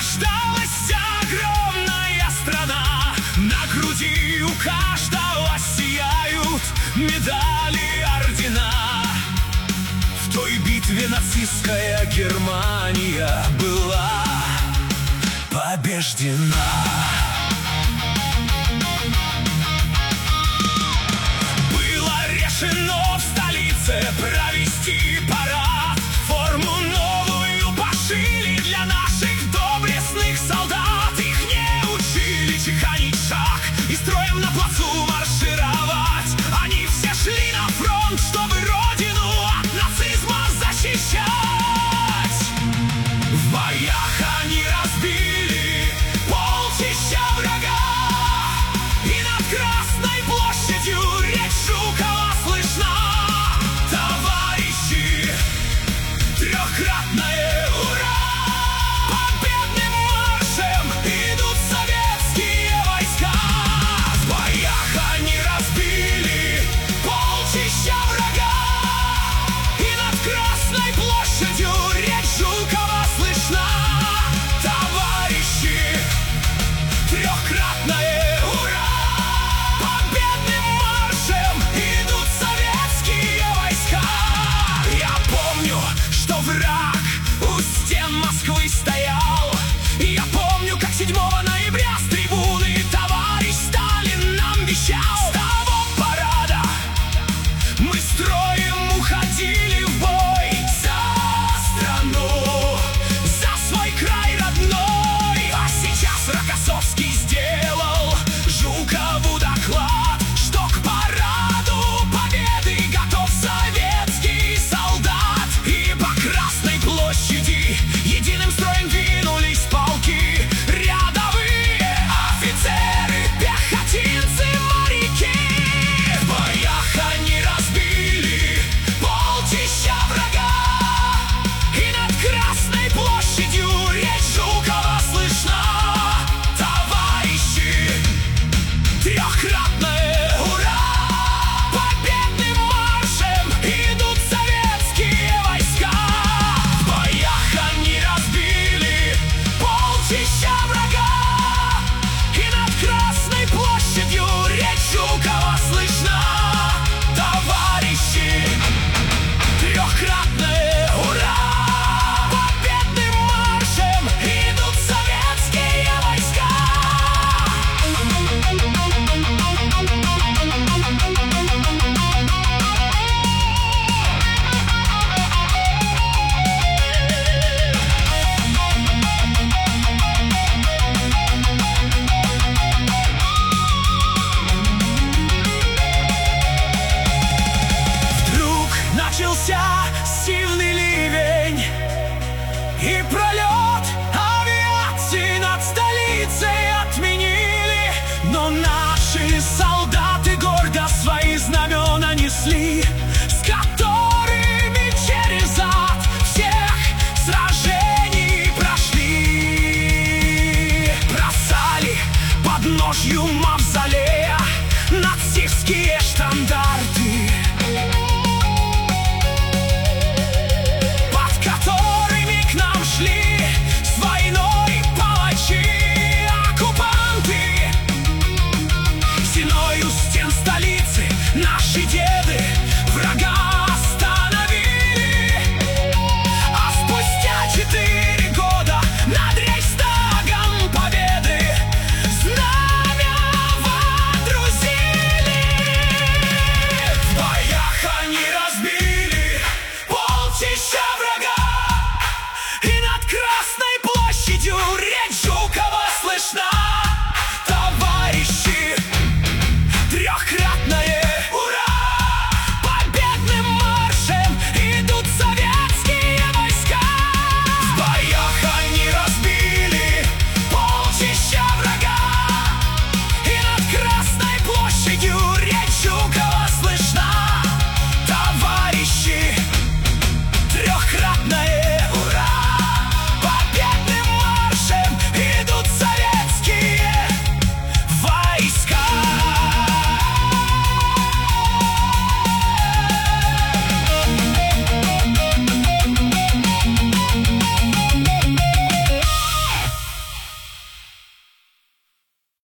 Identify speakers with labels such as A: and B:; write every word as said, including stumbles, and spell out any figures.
A: рождалась огромная страна. На груди у каждого сияют медали, ордена. В той битве нацистская Германия была побеждена. Было решено в столице провести парад. Форму новую пошили для наших доблестных солдат. Их не учили чеканить шаг и строем на плацу маршировать. Они все шли на фронт, чтобы родину от нацизма защищать. В боях они разбили полчища врага, и над Красной площадью речь Жукова слышна. Товарищи, трехкратное ура! Победным маршем идут советские войска. В боях они разбили полчища врага, и над Красной площадью речь Жукова слышна. Товарищи, трехкратное ура! Победным маршем идут советские войска. Я помню, что враг у стен Москвы стоял. И я помню, как седьмого ноября с трибуны товарищ Сталин нам вещал. С того парада мы строем уходили в бой за страну, за свой край родной. А сейчас Рокоссовский сделал Жукову доклад, что к параду победы готов советский солдат. И по Красной площади единым строем двинулись полки, рядовые офицеры, пехотинцы, моряки. В боях они разбили полчища врага, и над Красной площадью речь Жукова слышна. Товарищи, трехкратное ура! Победным маршем идут советские войска. В боях они разбили полчища врага, и над Красной площадью речь Жукова слышна. Товарищи, трехкратное ура! Победным маршем идут советские войска. Вдруг начался сильный ливень, и пролет авиации над столицей отменили. Но наши солдаты гордо свои знамена несли, с которыми через ад всех сражений прошли. Бросали под ножью мам